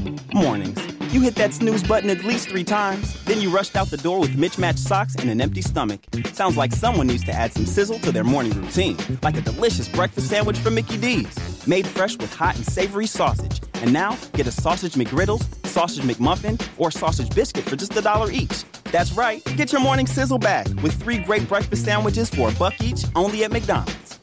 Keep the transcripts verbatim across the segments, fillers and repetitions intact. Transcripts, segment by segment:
Mornings. You hit that snooze button at least three times, then you rushed out the door with mismatched socks and an empty stomach. Sounds like someone needs to add some sizzle to their morning routine, like a delicious breakfast sandwich from Mickey D's, made fresh with hot and savory sausage. And now, get a Sausage McGriddles, Sausage McMuffin, or Sausage Biscuit for just a dollar each. That's right, get your morning sizzle back with three great breakfast sandwiches for a buck each, only at McDonald's.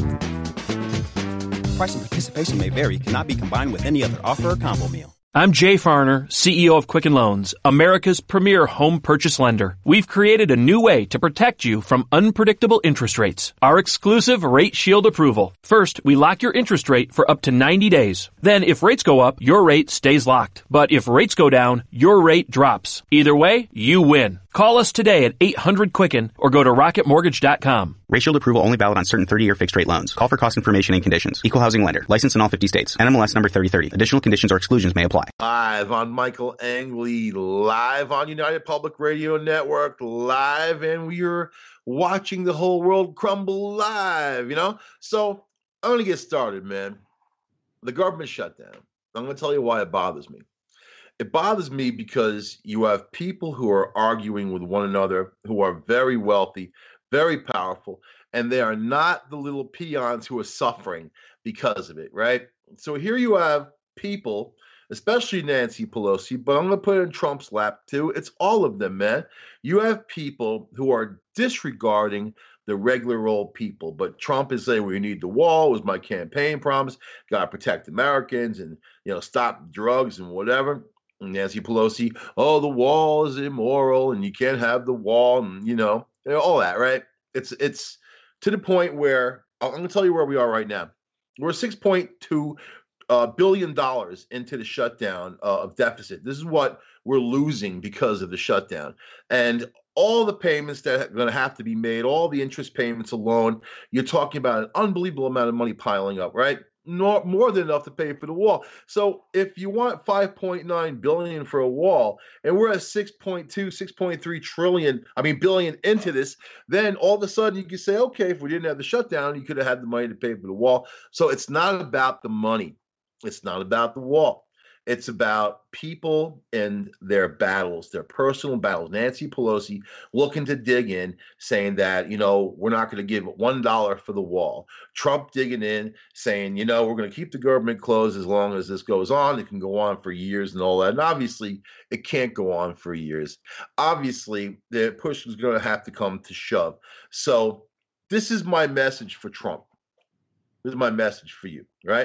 Price and participation may vary, cannot be combined with any other offer or combo meal. I'm Jay Farner, C E O of Quicken Loans, America's premier home purchase lender. We've created a new way to protect you from unpredictable interest rates. Our exclusive Rate Shield approval. First, we lock your interest rate for up to ninety days. Then, if rates go up, your rate stays locked. But if rates go down, your rate drops. Either way, you win. Call us today at eight hundred Quicken or go to rocket mortgage dot com. Rate Shield approval only valid on certain thirty-year fixed-rate loans. Call for cost information and conditions. Equal housing lender. Licensed in all fifty states. N M L S number thirty thirty. Additional conditions or exclusions may apply. Live on Michael Angley, live on United Public Radio Network, live, and we are watching the whole world crumble live, you know? So I'm going to get started, man. The government shutdown. I'm going to tell you why it bothers me. It bothers me because you have people who are arguing with one another, who are very wealthy, very powerful, and they are not the little peons who are suffering because of it, right? So here you have people, especially Nancy Pelosi, but I'm going to put it in Trump's lap too. It's all of them, man. You have people who are disregarding the regular old people. But Trump is saying we need the wall. It was my campaign promise. Got to protect Americans and, you know, stop drugs and whatever. And Nancy Pelosi, oh, the wall is immoral and you can't have the wall and, you know, all that, right? It's it's to the point where I'm going to tell you where we are right now. We're six point two uh, billion dollars into the shutdown uh, of deficit. This is what we're losing because of the shutdown. And all the payments that are going to have to be made, all the interest payments alone, you're talking about an unbelievable amount of money piling up, right? Not more than enough to pay for the wall. So if you want five point nine billion dollars for a wall, and we're at six point two, six point three trillion, I mean billion into this, then all of a sudden you can say, okay, if we didn't have the shutdown, you could have had the money to pay for the wall. So it's not about the money. It's not about the wall. It's about people and their battles, their personal battles. Nancy Pelosi looking to dig in, saying that, you know, we're not going to give one dollar for the wall. Trump digging in, saying, you know, we're going to keep the government closed as long as this goes on. It can go on for years and all that. And obviously, it can't go on for years. Obviously, the push is going to have to come to shove. So this is my message for Trump. This is my message for you, right?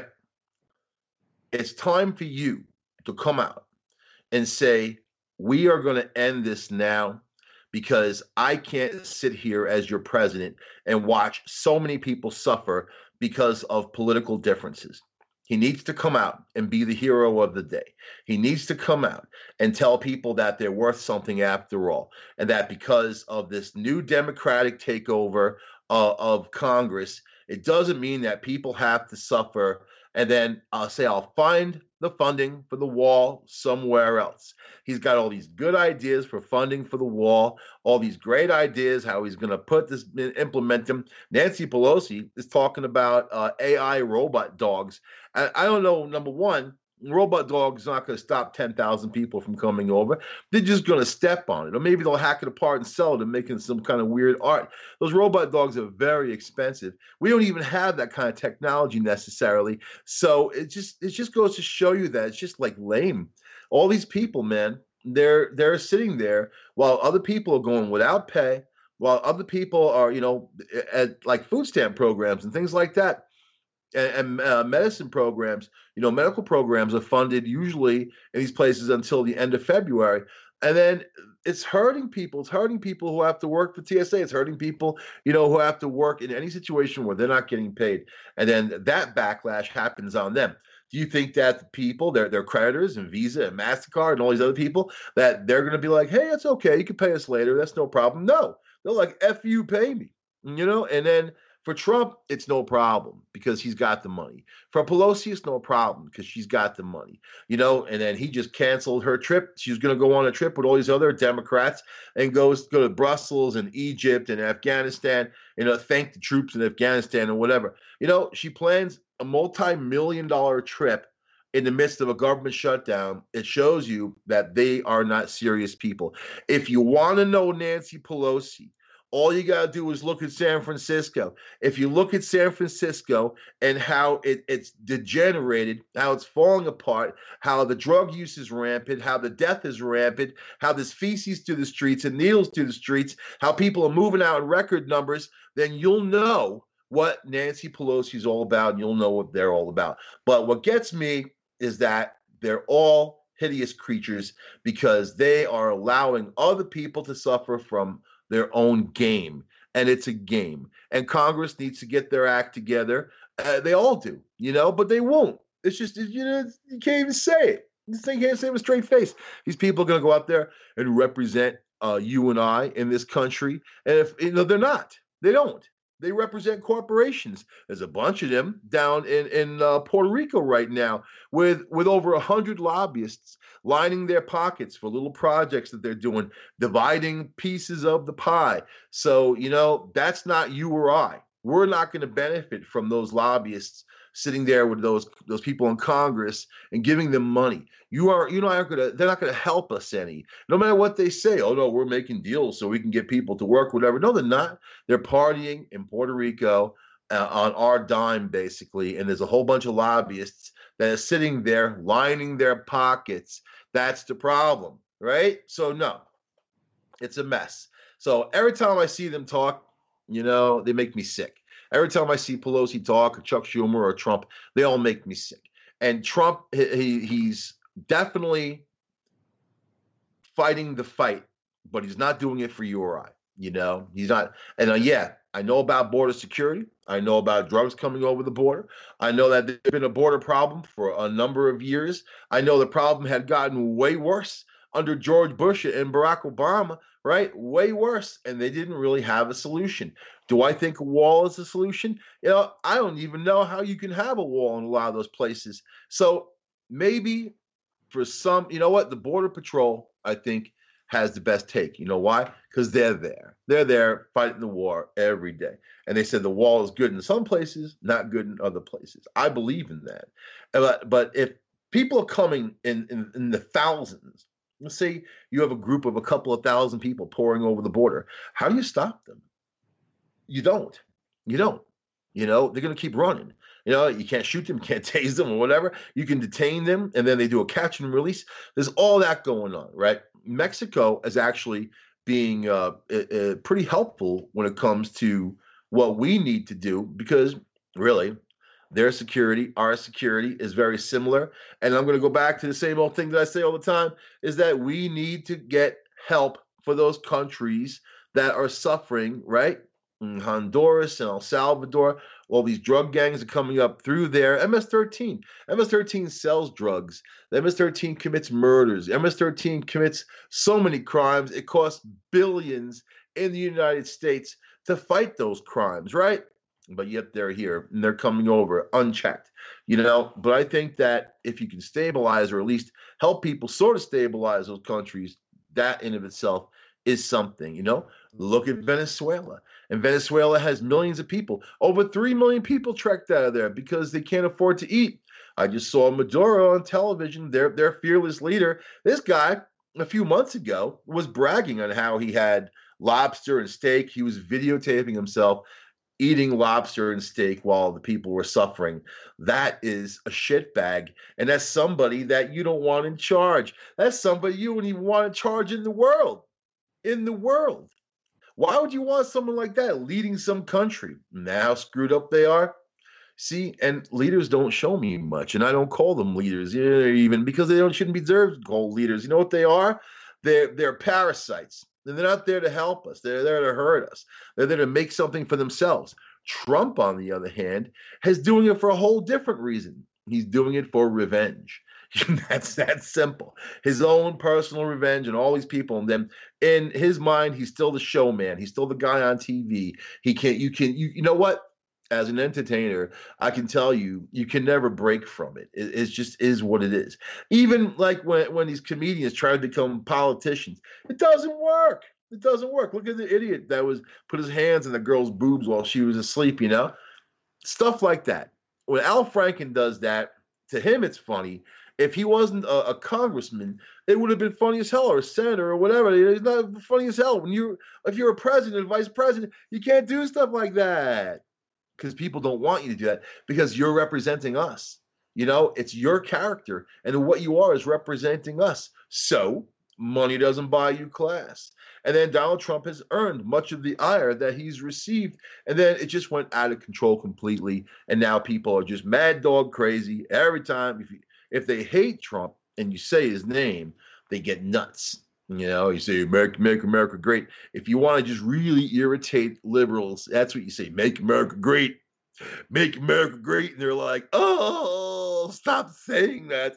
It's time for you to come out and say, we are going to end this now because I can't sit here as your president and watch so many people suffer because of political differences. He needs to come out and be the hero of the day. He needs to come out and tell people that they're worth something after all, and that because of this new Democratic takeover uh, of Congress, it doesn't mean that people have to suffer. And then I'll say I'll find the funding for the wall somewhere else. He's got all these good ideas for funding for the wall, all these great ideas, how he's going to put this, implement them. Nancy Pelosi is talking about uh, A I robot dogs. And I don't know, number one, robot dogs not going to stop ten thousand people from coming over. They're just going to step on it. Or maybe they'll hack it apart and sell it and making some kind of weird art. Those robot dogs are very expensive. We don't even have that kind of technology necessarily. So it just it just goes to show you that it's just like lame. All these people, man, they're they're sitting there while other people are going without pay, while other people are, you know, at like food stamp programs and things like that. And, and uh, medicine programs, you know, medical programs are funded usually in these places until the end of February. And then it's hurting people. It's hurting people who have to work for T S A. It's hurting people, you know, who have to work in any situation where they're not getting paid. And then that backlash happens on them. Do you think that the people, their, their creditors and Visa and MasterCard and all these other people, that they're going to be like, hey, it's okay. You can pay us later. That's no problem. No, they're like, F you, pay me, you know, and then for Trump, it's no problem because he's got the money. For Pelosi, it's no problem because she's got the money, you know, and then he just canceled her trip. She's going to go on a trip with all these other Democrats and goes go to Brussels and Egypt and Afghanistan, you know, thank the troops in Afghanistan and whatever. You know, she plans a multi-million dollar trip in the midst of a government shutdown, it shows you that they are not serious people. If you want to know Nancy Pelosi, all you got to do is look at San Francisco. If you look at San Francisco and how it, it's degenerated, how it's falling apart, how the drug use is rampant, how the death is rampant, how there's feces to the streets and needles to the streets, how people are moving out in record numbers, then you'll know what Nancy Pelosi is all about, and you'll know what they're all about. But what gets me is that they're all hideous creatures because they are allowing other people to suffer from their own game, and it's a game. And Congress needs to get their act together. Uh, they all do, you know, but they won't. It's just, you know, you can't even say it. This thing can't say it with a straight face. These people are going to go out there and represent uh, you and I in this country, and if you know they're not, they don't. They represent corporations. There's a bunch of them down in in uh, Puerto Rico right now, with with over a hundred lobbyists lining their pockets for little projects that they're doing, dividing pieces of the pie. So you know that's not you or I. We're not going to benefit from those lobbyists sitting there with those those people in Congress and giving them money. You are you know aren't gonna they're not gonna help us any. No matter what they say. Oh no, we're making deals so we can get people to work, whatever. No, they're not. They're partying in Puerto Rico uh, on our dime, basically. And there's a whole bunch of lobbyists that are sitting there lining their pockets. That's the problem, right? So no, it's a mess. So every time I see them talk, you know, they make me sick. Every time I see Pelosi talk, or Chuck Schumer, or Trump, they all make me sick. And Trump, he, he's definitely fighting the fight, but he's not doing it for you or I. You know, he's not. And uh, yeah, I know about border security. I know about drugs coming over the border. I know that there's been a border problem for a number of years. I know the problem had gotten way worse under George Bush and Barack Obama, right? Way worse. And they didn't really have a solution. Do I think a wall is a solution? You know, I don't even know how you can have a wall in a lot of those places. So maybe for some, you know what? The Border Patrol, I think, has the best take. You know why? Because they're there. They're there fighting the war every day. And they said the wall is good in some places, not good in other places. I believe in that. But, but if people are coming in, in, in the thousands, let's say you have a group of a couple of thousand people pouring over the border, how do you stop them? You don't. You don't. You know, they're going to keep running. You know, you can't shoot them, can't tase them or whatever. You can detain them, and then they do a catch and release. There's all that going on, right? Mexico is actually being uh, uh, pretty helpful when it comes to what we need to do because, really, their security, our security is very similar. And I'm going to go back to the same old thing that I say all the time, is that we need to get help for those countries that are suffering, right? In Honduras and El Salvador, all these drug gangs are coming up through there. M S thirteen. M S thirteen sells drugs. The M S thirteen commits murders. M S thirteen commits so many crimes. It costs billions in the United States to fight those crimes, right? But yet they're here and they're coming over unchecked, you know. But I think that if you can stabilize or at least help people sort of stabilize those countries, that in of itself is something, you know. Look at Venezuela. And Venezuela has millions of people. Over three million people trekked out of there because they can't afford to eat. I just saw Maduro on television, their, their fearless leader. This guy, a few months ago, was bragging on how he had lobster and steak. He was videotaping himself eating lobster and steak while the people were suffering. That is a shitbag. And that's somebody that you don't want in charge. That's somebody you don't even want in charge in the world. In the world. Why would you want someone like that leading some country? Now how screwed up they are? See, and leaders don't show me much, and I don't call them leaders even because they don't shouldn't be deserved called leaders. You know what they are? They're they're parasites. And they're not there to help us. They're there to hurt us. They're there to make something for themselves. Trump, on the other hand, is doing it for a whole different reason. He's doing it for revenge. That's that simple. His own personal revenge and all these people. And then in his mind, he's still the showman. He's still the guy on T V. He can't, you can, you, you know what? As an entertainer, I can tell you, you can never break from it. It, it just is what it is. Even like when, when these comedians try to become politicians, it doesn't work. It doesn't work. Look at the idiot that was put his hands in the girl's boobs while she was asleep, you know? Stuff like that. When Al Franken does that, to him, it's funny. If he wasn't a, a congressman, it would have been funny as hell, or a senator, or whatever. It's not funny as hell. When you, if you're a president, a vice president, you can't do stuff like that because people don't want you to do that because you're representing us. You know, it's your character, and what you are is representing us. So money doesn't buy you class. And then Donald Trump has earned much of the ire that he's received. And then it just went out of control completely. And now people are just mad dog crazy. Every time, if you, if they hate Trump and you say his name, they get nuts. You know, you say, make, make America great. If you want to just really irritate liberals, that's what you say, make America great. Make America great. And they're like, oh, stop saying that.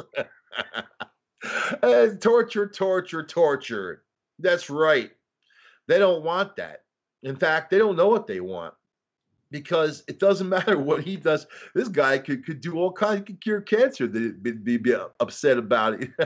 And torture, torture, torture. That's right. They don't want that. In fact, they don't know what they want because it doesn't matter what he does. This guy could, could do all kinds, he could cure cancer. They'd be, be, be upset about it.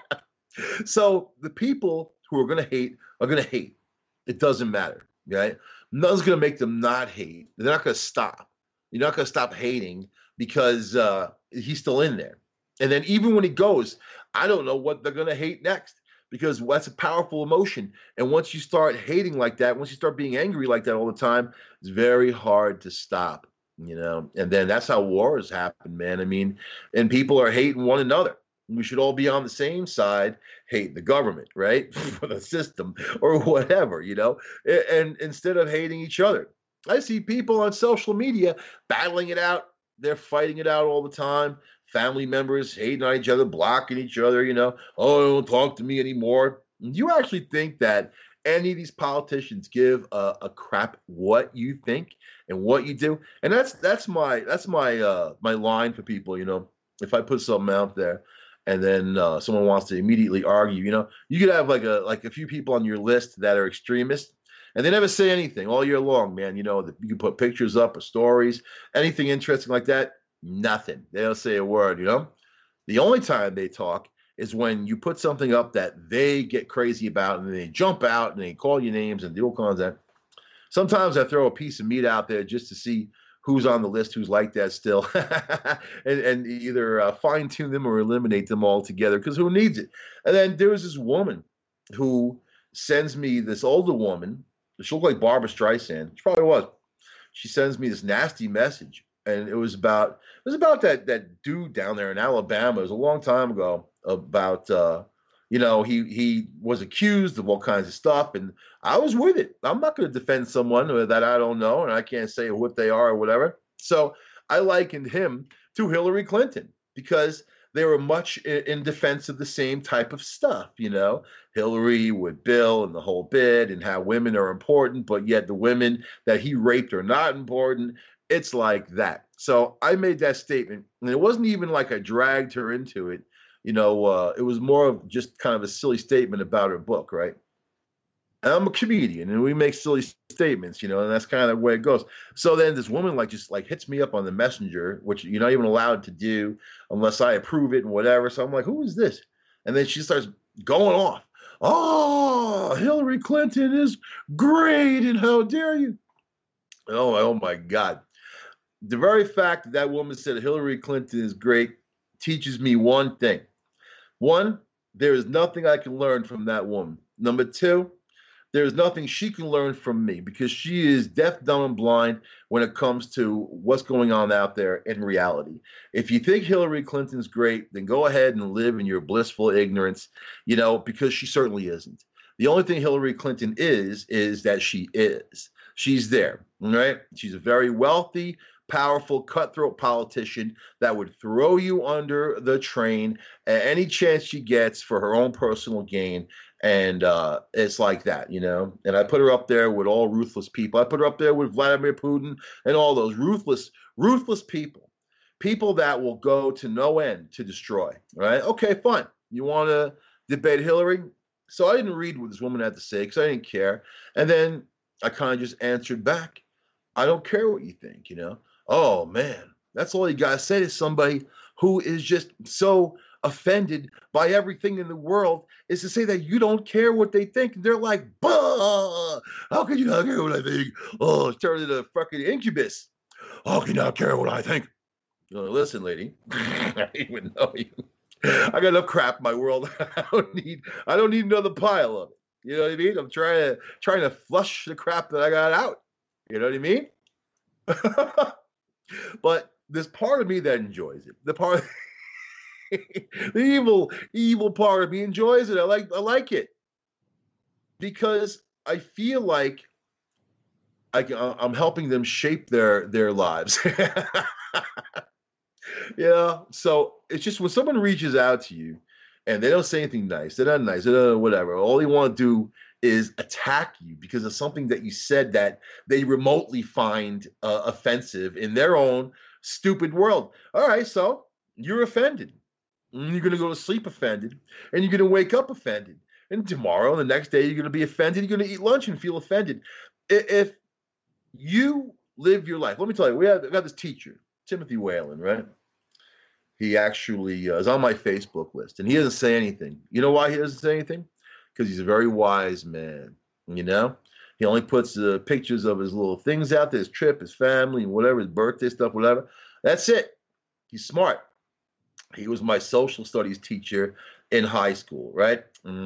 So the people who are going to hate are going to hate. It doesn't matter, right? Nothing's going to make them not hate. They're not going to stop. You're not going to stop hating because uh, he's still in there. And then even when he goes, I don't know what they're going to hate next because that's a powerful emotion. And once you start hating like that, once you start being angry like that all the time, it's very hard to stop, you know? And then that's how wars happen, man. I mean, and people are hating one another. We should all be on the same side, hate the government, right? For the system or whatever, you know, and, and instead of hating each other. I see people on social media battling it out. They're fighting it out all the time. Family members hating on each other, blocking each other, you know, oh, don't talk to me anymore. Do you actually think that any of these politicians give a, a crap what you think and what you do? And that's that's my that's my uh, my line for people, you know, if I put something out there and then uh, someone wants to immediately argue, you know, you could have like a like a few people on your list that are extremists. And they never say anything all year long, man. You know, you can put pictures up or stories, anything interesting like that. Nothing. They don't say a word, you know? The only time they talk is when you put something up that they get crazy about and they jump out and they call you names and do all kinds of that. Sometimes I throw a piece of meat out there just to see who's on the list, who's like that still, and, and either uh, fine tune them or eliminate them altogether because who needs it? And then there was this woman who sends me this older woman. She looked like Barbara Streisand. She probably was. She sends me this nasty message. And it was about it was about that that dude down there in Alabama. It was a long time ago about uh, you know, he he was accused of all kinds of stuff, and I was with it. I'm not going to defend someone that I don't know, and I can't say what they are or whatever. So I likened him to Hillary Clinton because they were much in, in defense of the same type of stuff. You know, Hillary with Bill and the whole bit, and how women are important, but yet the women that he raped are not important. It's like that. So I made that statement, and it wasn't even like I dragged her into it. You know, uh, it was more of just kind of a silly statement about her book, right? And I'm a comedian, and we make silly statements, you know, and that's kind of the way it goes. So then this woman like just like hits me up on the messenger, which you're not even allowed to do unless I approve it and whatever. So I'm like, who is this? And then she starts going off. Oh, Hillary Clinton is great, and how dare you? Oh, oh my God. The very fact that that woman said Hillary Clinton is great teaches me one thing. One, there is nothing I can learn from that woman. Number two, there is nothing she can learn from me because she is deaf, dumb, and blind when it comes to what's going on out there in reality. If you think Hillary Clinton's great, then go ahead and live in your blissful ignorance, you know, because she certainly isn't. The only thing Hillary Clinton is, is that she is. She's there, right? She's a very wealthy, powerful, cutthroat politician that would throw you under the train at any chance she gets for her own personal gain. And uh, it's like that, you know? And I put her up there with all ruthless people. I put her up there with Vladimir Putin and all those ruthless, ruthless people. People that will go to no end to destroy, right? Okay, fine. You want to debate Hillary? So I didn't read what this woman had to say because I didn't care. And then I kind of just answered back. I don't care what you think, you know? Oh, man, that's all you got to say to somebody who is just so offended by everything in the world is to say that you don't care what they think. And they're like, bah, how can you not care what I think? Oh, it's turning into a fucking incubus. How can you not care what I think? You know, listen, lady, I don't even know you. I got enough crap in my world. I don't need I don't need another pile of it. You know what I mean? I'm trying to trying to flush the crap that I got out. You know what I mean? But there's part of me that enjoys it. The part the evil, evil part of me enjoys it. I like I like it. Because I feel like I can, I'm helping them shape their their lives. Yeah. So it's just when someone reaches out to you and they don't say anything nice, they're not nice, they're not whatever. All they want to do is attack you because of something that you said that they remotely find uh, offensive in their own stupid world. All right, so you're offended. And you're going to go to sleep offended, and you're going to wake up offended. And tomorrow, the next day, you're going to be offended. You're going to eat lunch and feel offended. If you live your life, let me tell you, we have, we got this teacher, Timothy Whalen, right? He actually uh, is on my Facebook list, and he doesn't say anything. You know why he doesn't say anything? Because he's a very wise man, you know? He only puts uh, pictures of his little things out there, his trip, his family, whatever, his birthday stuff, whatever. That's it. He's smart. He was my social studies teacher in high school, right?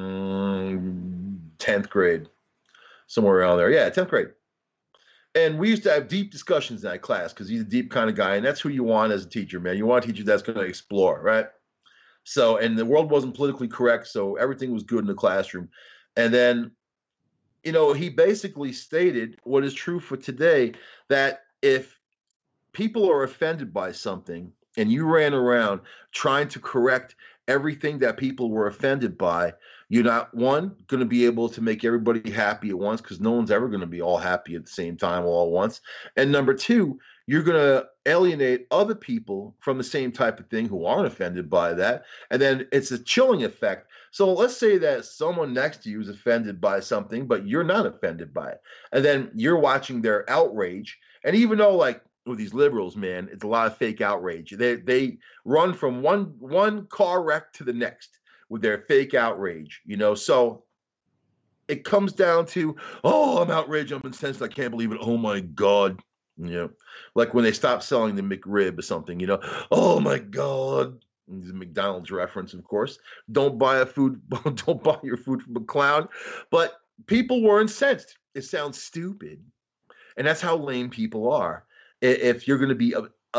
Mm, tenth grade, somewhere around there. Yeah, tenth grade. And we used to have deep discussions in that class because he's a deep kind of guy, and that's who you want as a teacher, man. You want a teacher that's going to explore, right? So, and the world wasn't politically correct, so everything was good in the classroom. And then, you know, he basically stated what is true for today, that if people are offended by something and you ran around trying to correct everything that people were offended by, you're not, one, going to be able to make everybody happy at once because no one's ever going to be all happy at the same time all at once. And number two, you're going to alienate other people from the same type of thing who aren't offended by that. And then it's a chilling effect. So let's say that someone next to you is offended by something, but you're not offended by it. And then you're watching their outrage. And even though, like, with these liberals, man, it's a lot of fake outrage. They they run from one one car wreck to the next with their fake outrage, you know. So it comes down to, oh, I'm outraged, I'm incensed, I can't believe it. Oh my God, you know, like when they stop selling the McRib or something, you know. Oh my God, this is a McDonald's reference, of course. Don't buy a food, don't buy your food from a clown. But people were incensed. It sounds stupid, and that's how lame people are. If you're going to be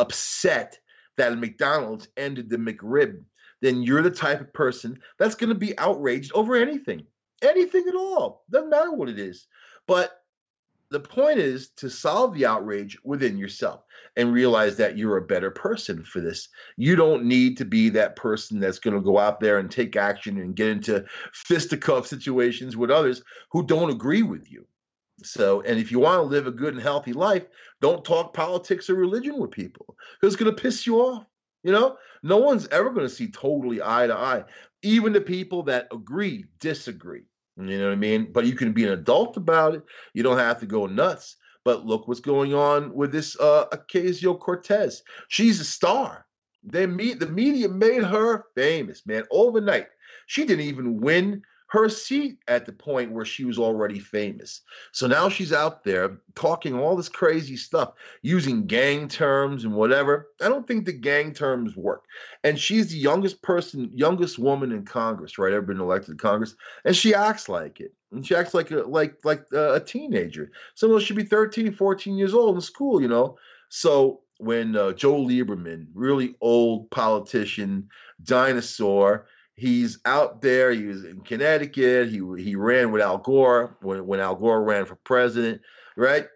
upset that a McDonald's ended the McRib, then you're the type of person that's going to be outraged over anything, anything at all. Doesn't matter what it is. But the point is to solve the outrage within yourself and realize that you're a better person for this. You don't need to be that person that's going to go out there and take action and get into fisticuff situations with others who don't agree with you. So, and if you want to live a good and healthy life, don't talk politics or religion with people because it's going to piss you off. You know, no one's ever going to see totally eye to eye. Even the people that agree, disagree. You know what I mean? But you can be an adult about it. You don't have to go nuts. But look what's going on with this uh, Ocasio-Cortez. She's a star. They meet, the media made her famous, man, overnight. She didn't even win her seat at the point where she was already famous. So now she's out there talking all this crazy stuff, using gang terms and whatever. I don't think the gang terms work. And she's the youngest person, youngest woman in Congress, right? Ever been elected to Congress. And she acts like it. And she acts like a, like, like a, a teenager. Someone should be thirteen, fourteen years old in school, you know? So when uh, Joe Lieberman, really old politician, dinosaur, he's out there. He was in Connecticut. He he ran with Al Gore when, when Al Gore ran for president, right?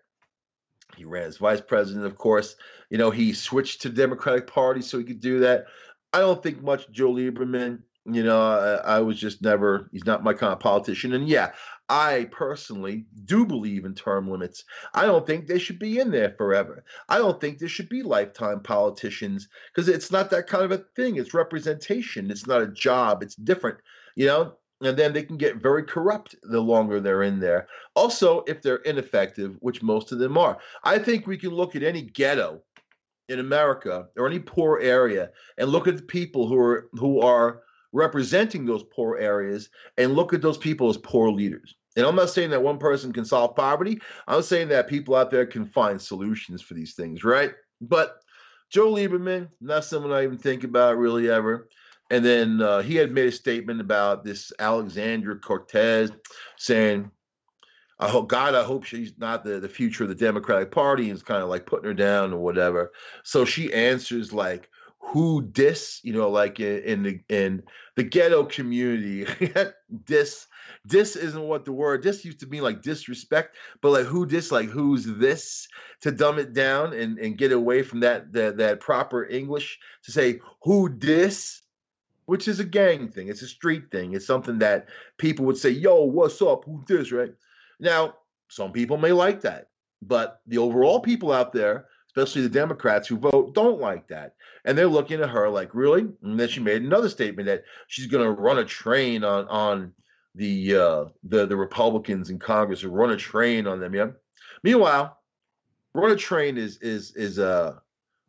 He ran as vice president, of course. You know, he switched to the Democratic Party so he could do that. I don't think much of Joe Lieberman. You know, I, I was just never, he's not my kind of politician. And yeah, I personally do believe in term limits. I don't think they should be in there forever. I don't think there should be lifetime politicians because it's not that kind of a thing. It's representation. It's not a job. It's different, you know, and then they can get very corrupt the longer they're in there. Also, if they're ineffective, which most of them are. I think we can look at any ghetto in America or any poor area and look at the people who are who are representing those poor areas and look at those people as poor leaders. And I'm not saying that one person can solve poverty. I'm saying that people out there can find solutions for these things, right? But Joe Lieberman, not someone I even think about really ever. And then uh, he had made a statement about this Alexandria Cortez saying, I hope God, I hope she's not the, the future of the Democratic Party, and it's kind of like putting her down or whatever. So she answers like, who dis, you know, like in, in the in the ghetto community, dis dis isn't what the word dis used to be, like disrespect, but like who dis, like who's this, to dumb it down and, and get away from that, that that proper English, to say who dis, which is a gang thing, it's a street thing, it's something that people would say, yo, what's up, who dis, right? Now, some people may like that, but the overall people out there, especially the Democrats who vote, don't like that. And they're looking at her like, really? And then she made another statement that she's going to run a train on on the uh, the the Republicans in Congress, or run a train on them. Yeah. Meanwhile, run a train is is is a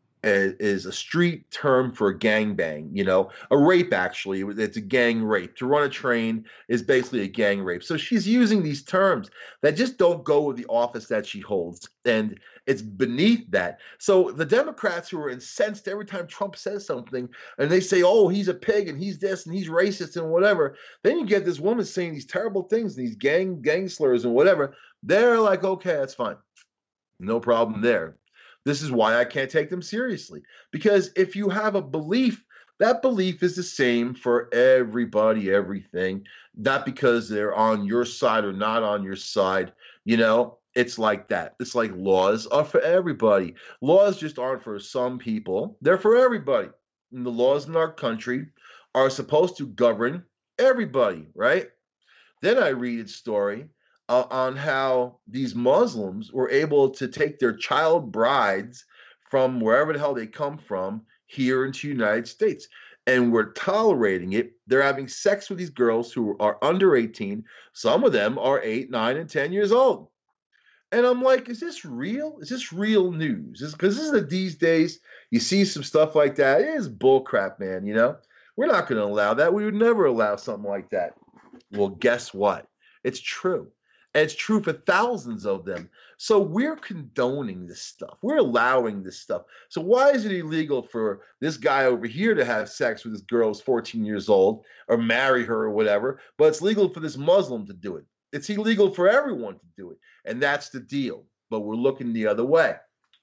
is a street term for a gangbang, you know, a rape. Actually, it's a gang rape. To run a train is basically a gang rape. So she's using these terms that just don't go with the office that she holds, and it's beneath that. So the Democrats who are incensed every time Trump says something, and they say, oh, he's a pig and he's this and he's racist and whatever, then you get this woman saying these terrible things, these gang gang slurs and whatever. They're like, okay, that's fine, no problem there. This is why I can't take them seriously. Because if you have a belief, that belief is the same for everybody, everything. Not because they're on your side or not on your side. You know, it's like that. It's like laws are for everybody. Laws just aren't for some people. They're for everybody. And the laws in our country are supposed to govern everybody, right? Then I read a story Uh, on how these Muslims were able to take their child brides from wherever the hell they come from here into the United States. And we're tolerating it. They're having sex with these girls who are under eighteen. Some of them are eight, nine, and ten years old. And I'm like, is this real? Is this real news? Because this is the, these days, you see some stuff like that. It is bullcrap, man, you know? We're not going to allow that. We would never allow something like that. Well, guess what? It's true. And it's true for thousands of them. So we're condoning this stuff. We're allowing this stuff. So why is it illegal for this guy over here to have sex with this girl who's fourteen years old, or marry her or whatever, but it's legal for this Muslim to do it? It's illegal for everyone to do it. And that's the deal. But we're looking the other way.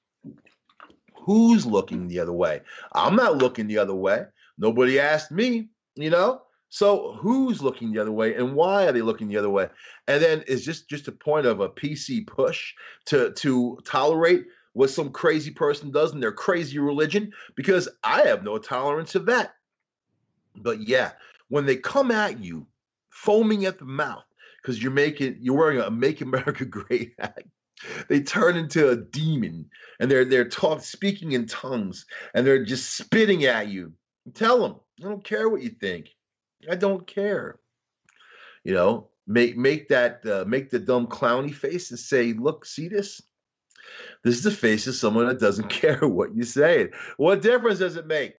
Who's looking the other way? I'm not looking the other way. Nobody asked me, you know? So who's looking the other way, and why are they looking the other way? And then is just just a point of a P C push to to tolerate what some crazy person does in their crazy religion? Because I have no tolerance of that. But yeah, when they come at you foaming at the mouth because you're making you're wearing a Make America Great hat, they turn into a demon, and they're they're talk speaking in tongues, and they're just spitting at you. Tell them, I don't care what you think. I don't care. You know, make make that uh, make the dumb clowny face and say, look, see this? This is the face of someone that doesn't care what you say. What difference does it make?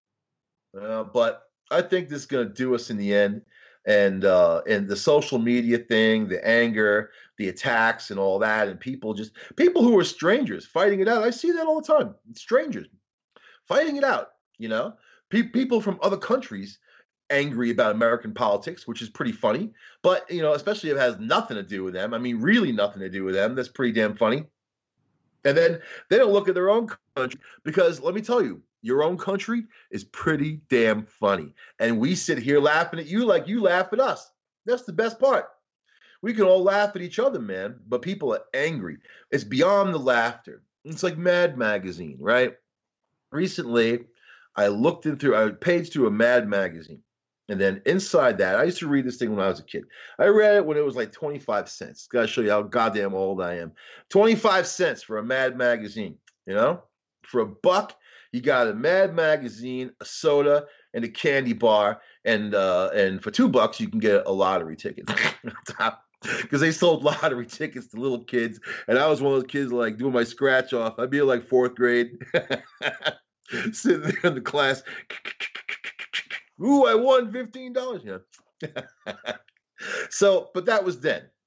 Uh, but I think this is going to do us in the end. And uh, and the social media thing, the anger, the attacks, and all that, and people just people who are strangers fighting it out. I see that all the time. Strangers fighting it out. You know, Pe- people from other countries angry about American politics, which is pretty funny. But, you know, especially if it has nothing to do with them. I mean, really nothing to do with them. That's pretty damn funny. And then they don't look at their own country, because let me tell you, your own country is pretty damn funny. And we sit here laughing at you like you laugh at us. That's the best part. We can all laugh at each other, man, but people are angry. It's beyond the laughter. It's like Mad Magazine, right? Recently, I looked in through, I paged through a Mad Magazine. And then inside that, I used to read this thing when I was a kid. I read it when it was like twenty-five cents. Gotta show you how goddamn old I am. twenty-five cents for a Mad Magazine, you know? For a buck, you got a Mad Magazine, a soda, and a candy bar. And uh, and for two bucks, you can get a lottery ticket. Because they sold lottery tickets to little kids. And I was one of those kids like doing my scratch off. I'd be in like fourth grade. Sitting there in the class. Ooh, I won fifteen dollars. Yeah. So, but that was then.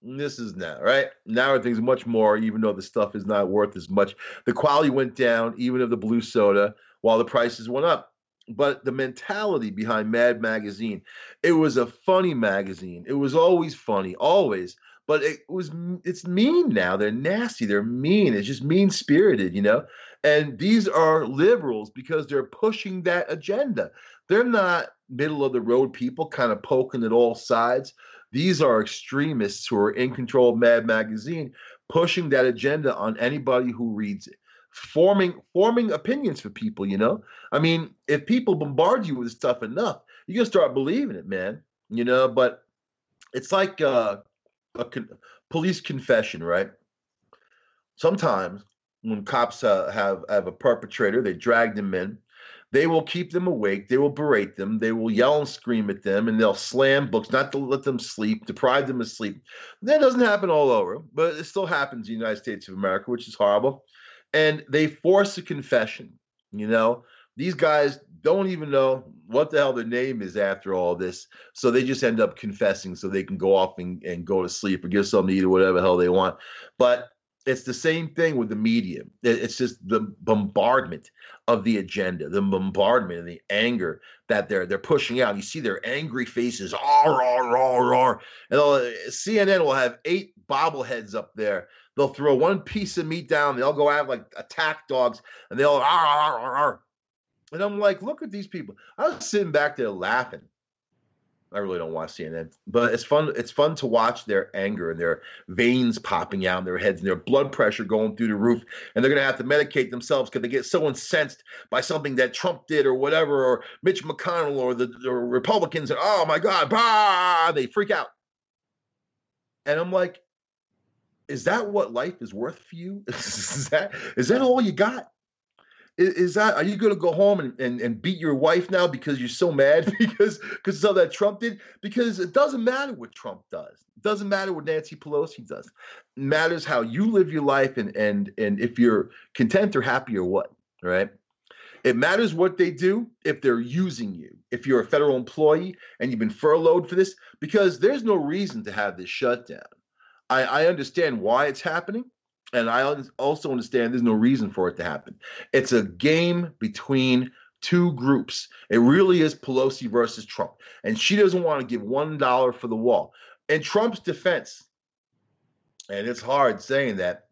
This is now, right? Now everything's much more, even though the stuff is not worth as much. The quality went down, even of the blue soda, while the prices went up. But the mentality behind Mad Magazine, it was a funny magazine. It was always funny, always. But it was it's mean now. They're nasty. They're mean. It's just mean spirited, you know. And these are liberals because they're pushing that agenda. They're not middle of the road people kind of poking at all sides. These are extremists who are in control of Mad Magazine, pushing that agenda on anybody who reads it, forming forming opinions for people, you know? I mean, if people bombard you with stuff enough, you're going to start believing it, man, you know? But it's like uh, a con- police confession, right? Sometimes when cops uh, have, have a perpetrator, they drag them in. They will keep them awake. They will berate them. They will yell and scream at them, and they'll slam books, not to let them sleep, deprive them of sleep. That doesn't happen all over, but it still happens in the United States of America, which is horrible. And they force a confession. You know, these guys don't even know what the hell their name is after all this, so they just end up confessing so they can go off and, and go to sleep or get something to eat or whatever the hell they want. But it's the same thing with the media. It's just the bombardment of the agenda, the bombardment and the anger that they're they're pushing out. You see their angry faces, ah, rah, rah, rah. And C N N will have eight bobbleheads up there. They'll throw one piece of meat down. They'll go out like attack dogs, and they'll ah, rah, rah, rah. And I'm like, look at these people. I was sitting back there laughing. I really don't watch C N N, but it's fun. It's fun to watch their anger and their veins popping out in their heads and their blood pressure going through the roof. And they're going to have to medicate themselves because they get so incensed by something that Trump did or whatever, or Mitch McConnell or the, the Republicans. And oh my God, bah, they freak out. And I'm like, is that what life is worth for you? is that is that all you got? Is that, are you going to go home and, and, and beat your wife now because you're so mad because because of that Trump did? Because it doesn't matter what Trump does. It doesn't matter what Nancy Pelosi does. It matters how you live your life and and and if you're content or happy or what, right? It matters what they do if they're using you. If you're a federal employee and you've been furloughed for this, because there's no reason to have this shutdown. I, I understand why it's happening. And I also understand there's no reason for it to happen. It's a game between two groups. It really is Pelosi versus Trump. And she doesn't want to give one dollar for the wall. In Trump's defense, and it's hard saying that,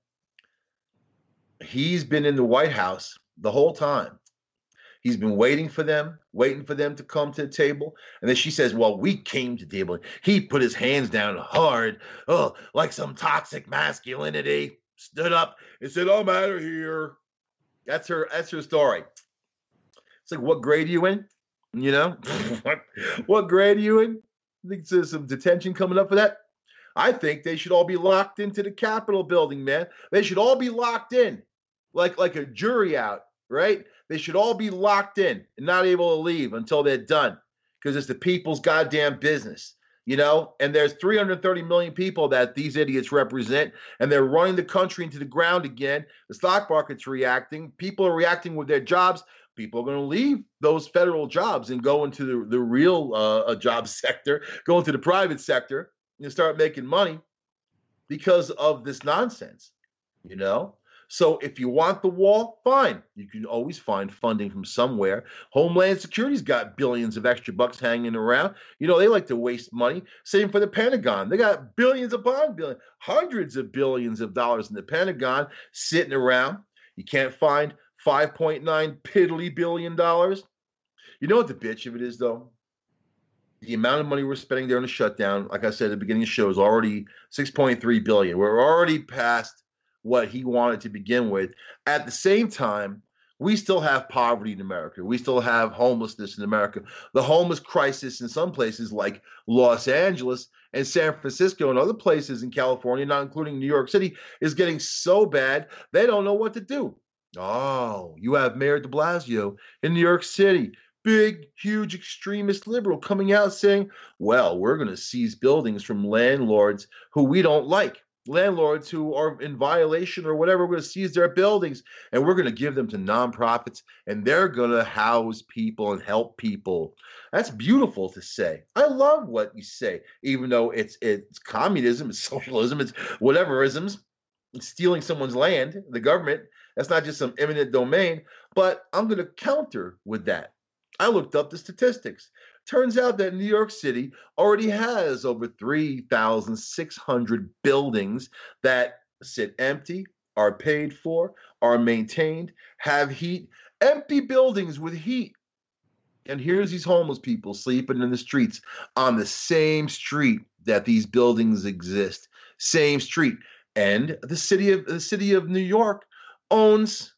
he's been in the White House the whole time. He's been waiting for them, waiting for them to come to the table. And then she says, well, we came to the table. He put his hands down hard, oh, like some toxic masculinity. Stood up and said, I'm out of here. That's her, that's her story. It's like, what grade are you in? You know? what, what grade are you in? I think there's some detention coming up for that. I think they should all be locked into the Capitol building, man. They should all be locked in. Like, like a jury out, right? They should all be locked in and not able to leave until they're done. Because it's the people's goddamn business. You know, and there's three hundred thirty million people that these idiots represent, and they're running the country into the ground again. The stock market's reacting. People are reacting with their jobs. People are going to leave those federal jobs and go into the, the real uh, job sector, go into the private sector and start making money because of this nonsense, you know? So if you want the wall, fine. You can always find funding from somewhere. Homeland Security's got billions of extra bucks hanging around. You know, they like to waste money. Same for the Pentagon. They got billions upon billions, hundreds of billions of dollars in the Pentagon sitting around. You can't find five point nine piddly billion dollars. You know what the bitch of it is, though? The amount of money we're spending there on the shutdown, like I said at the beginning of the show, is already six point three billion dollars. We're already past what he wanted to begin with. At the same time, we still have poverty in America. We still have homelessness in America. The homeless crisis in some places like Los Angeles and San Francisco and other places in California, not including New York City, is getting so bad they don't know what to do. Oh, you have Mayor de Blasio in New York City. Big, huge, extremist liberal coming out saying, well, we're going to seize buildings from landlords who we don't like. landlords who are in violation or whatever. We're going to seize their buildings and we're going to give them to nonprofits and they're going to house people and help people. That's beautiful to say. I love what you say, even though it's it's communism, it's socialism, it's whatever isms, it's stealing someone's land, the government. That's not just some eminent domain, but I'm going to counter with that. I looked up the statistics. Turns out that New York City already has over three thousand six hundred buildings that sit empty, are paid for, are maintained, have heat, empty buildings with heat. And here's these homeless people sleeping in the streets on the same street that these buildings exist, same street. And the city of the city of New York owns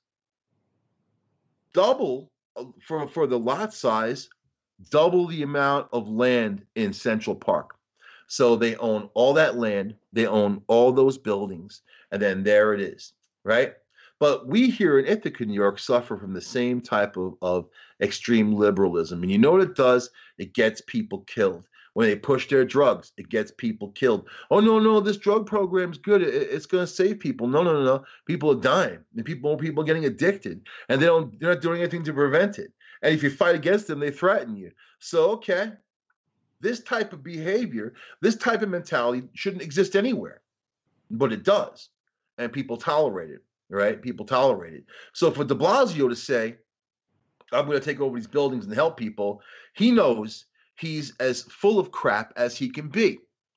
double for, for the lot size, double the amount of land in Central Park. So they own all that land, they own all those buildings, and then there it is, right? But we here in Ithaca, New York, suffer from the same type of, of extreme liberalism. And you know what it does? It gets people killed. When they push their drugs, it gets people killed. Oh, no, no, this drug program is good. It, it's going to save people. No, no, no, no. People are dying. And people, people are getting addicted. And they don't, they're not doing anything to prevent it. And if you fight against them, they threaten you. So, okay, this type of behavior, this type of mentality shouldn't exist anywhere. But it does. And people tolerate it. Right? People tolerate it. So for de Blasio to say, I'm going to take over these buildings and help people, he knows he's as full of crap as he can be.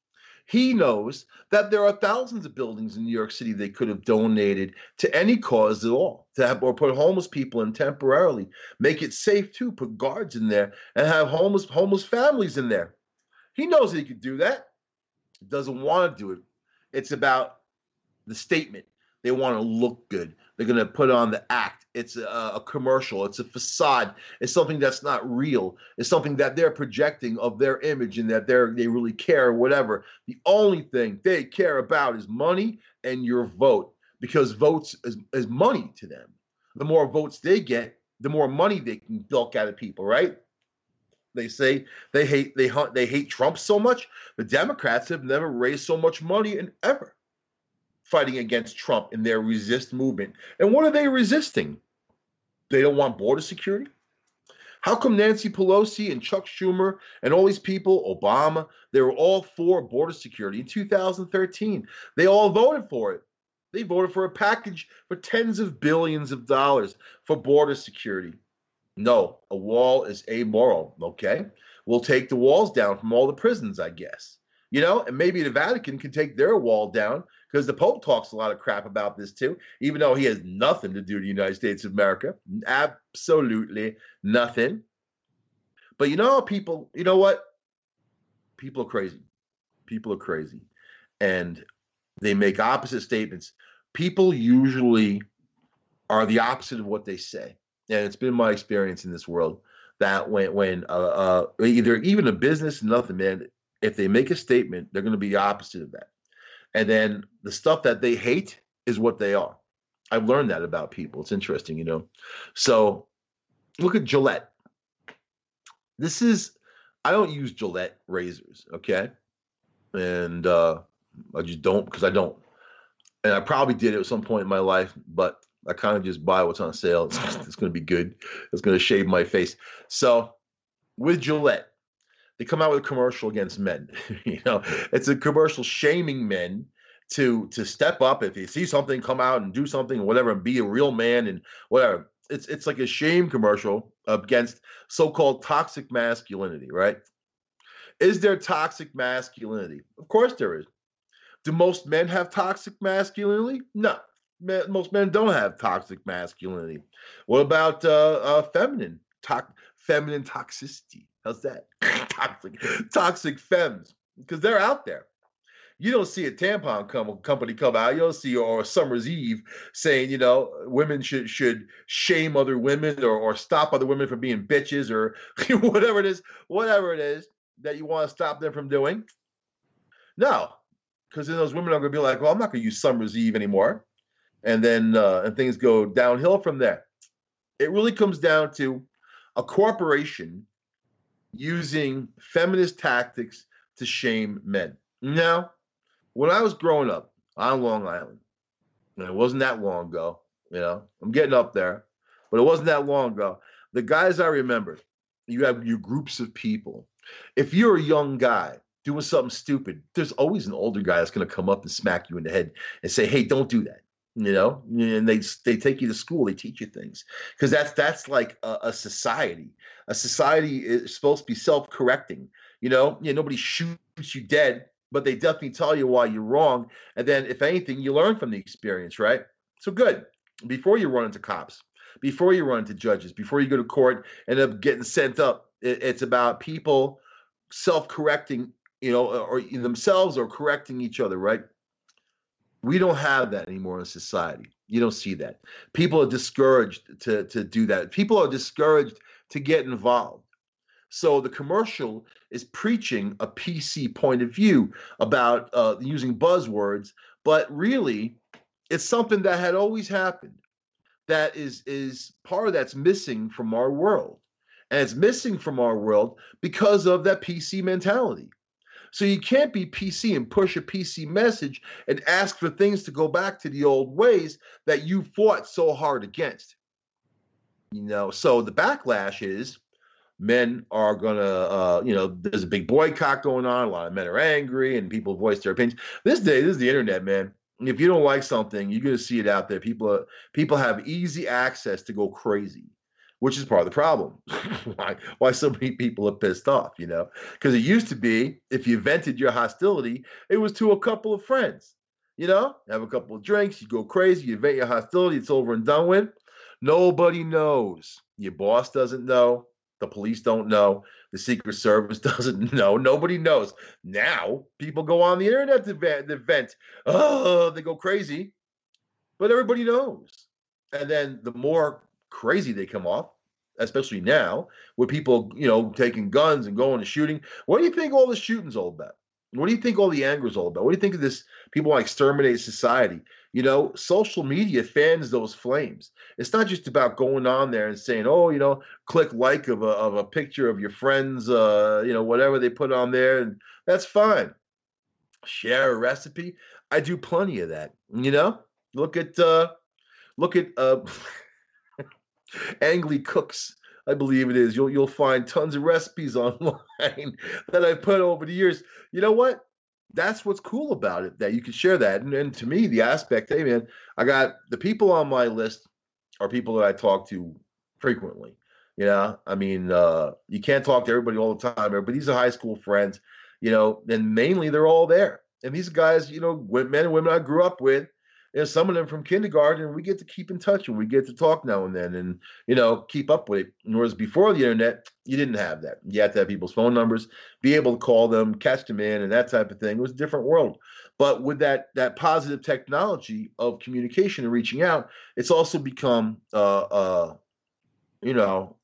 He knows that there are thousands of buildings in New York City they could have donated to any cause at all, to have, or put homeless people in temporarily, make it safe too, put guards in there, and have homeless homeless families in there. He knows that he could do that. He doesn't want to do it. It's about the statement. They want to look good. They're going to put on the act. It's a, a commercial. It's a facade. It's something that's not real. It's something that they're projecting of their image and that they're they really care or whatever. The only thing they care about is money and your vote, because votes is, is money to them. The more votes they get, the more money they can bilk out of people, right? They say they hate they hunt they hate Trump so much. The Democrats have never raised so much money in ever, fighting against Trump in their resist movement. And what are they resisting? They don't want border security? How come Nancy Pelosi and Chuck Schumer and all these people, Obama, they were all for border security in two thousand thirteen? They all voted for it. They voted for a package for tens of billions of dollars for border security. No, a wall is amoral, okay? We'll take the walls down from all the prisons, I guess. You know, and maybe the Vatican can take their wall down, because the Pope talks a lot of crap about this too, even though he has nothing to do with the United States of America. Absolutely nothing. But you know, people, you know what? People are crazy. People are crazy. And they make opposite statements. People usually are the opposite of what they say. And it's been my experience in this world that when, when uh, uh, either even a business, nothing, man, if they make a statement, they're going to be the opposite of that. And then the stuff that they hate is what they are. I've learned that about people. It's interesting, you know. So look at Gillette. This is, I don't use Gillette razors, okay? And uh, I just don't, because I don't. And I probably did it at some point in my life, but I kind of just buy what's on sale. It's, it's going to be good. It's going to shave my face. So with Gillette, they come out with a commercial against men. You know, it's a commercial shaming men to to step up. If you see something, come out and do something, or whatever, and be a real man and whatever. It's it's like a shame commercial against so-called toxic masculinity, right? Is there toxic masculinity? Of course there is. Do most men have toxic masculinity? No. Men, most men don't have toxic masculinity. What about uh, uh, feminine, to- feminine toxicity? How's that? toxic, toxic femmes, because they're out there. You don't see a tampon com- company come out. You don't see or a Summer's Eve saying, you know, women should should shame other women or or stop other women from being bitches or whatever it is, whatever it is that you want to stop them from doing. No, because then those women are going to be like, well, I'm not going to use Summer's Eve anymore. And then uh, and things go downhill from there. It really comes down to a corporation using feminist tactics to shame men. Now, when I was growing up, on Long Island. And it wasn't that long ago. You know, I'm getting up there, but it wasn't that long ago. The guys I remember, you have your groups of people. If you're a young guy doing something stupid, there's always an older guy that's going to come up and smack you in the head and say, "Hey, don't do that." You know, and they they take you to school, they teach you things, because that's that's like a, a society. A society is supposed to be self-correcting. You know, yeah, nobody shoots you dead, but they definitely tell you why you're wrong. And then, if anything, you learn from the experience, right? So good. Before you run into cops, before you run into judges, before you go to court and end up getting sent up, it, it's about people self-correcting, you know, or themselves or correcting each other, right? We don't have that anymore in society. You don't see that. People are discouraged to, to do that. People are discouraged to get involved. So the commercial is preaching a P C point of view about uh, using buzzwords, but really it's something that had always happened that is, is part of that's missing from our world. And it's missing from our world because of that P C mentality. So you can't be P C and push a P C message and ask for things to go back to the old ways that you fought so hard against. You know, so the backlash is men are going to, uh, you know, there's a big boycott going on. A lot of men are angry and people voice their opinions. This day, this is the internet, man. If you don't like something, you're going to see it out there. People, are, people have easy access to go crazy, which is part of the problem. why, why so many people are pissed off, you know? Because it used to be, if you vented your hostility, it was to a couple of friends, you know? Have a couple of drinks, you go crazy, you vent your hostility, it's over and done with. Nobody knows. Your boss doesn't know. The police don't know. The Secret Service doesn't know. Nobody knows. Now, people go on the internet to vent. To vent. Oh, they go crazy. But everybody knows. And then the more crazy they come off, especially now, with people, you know, taking guns and going and shooting. What do you think all the shooting's all about? What do you think all the anger is all about? What do you think of this? People want to exterminate society. You know, social media fans those flames. It's not just about going on there and saying, oh, you know, click like of a of a picture of your friends, uh, you know, whatever they put on there, and that's fine. Share a recipe. I do plenty of that. You know, look at uh, look at uh, Angly Cooks. I believe it is. You'll you'll find tons of recipes online that I've put over the years. You know what? That's what's cool about it, that you can share that. And, and to me, the aspect, hey man, I got the people on my list are people that I talk to frequently. You know, I mean, uh, you can't talk to everybody all the time, but these are high school friends, you know, and mainly they're all there. And these guys, you know, men and women I grew up with, you know, some of them from kindergarten, and we get to keep in touch and we get to talk now and then and, you know, keep up with it. Whereas before the internet, you didn't have that. You had to have people's phone numbers, be able to call them, catch them in, and that type of thing. It was a different world. But with that that positive technology of communication and reaching out, it's also become, uh, uh, you know,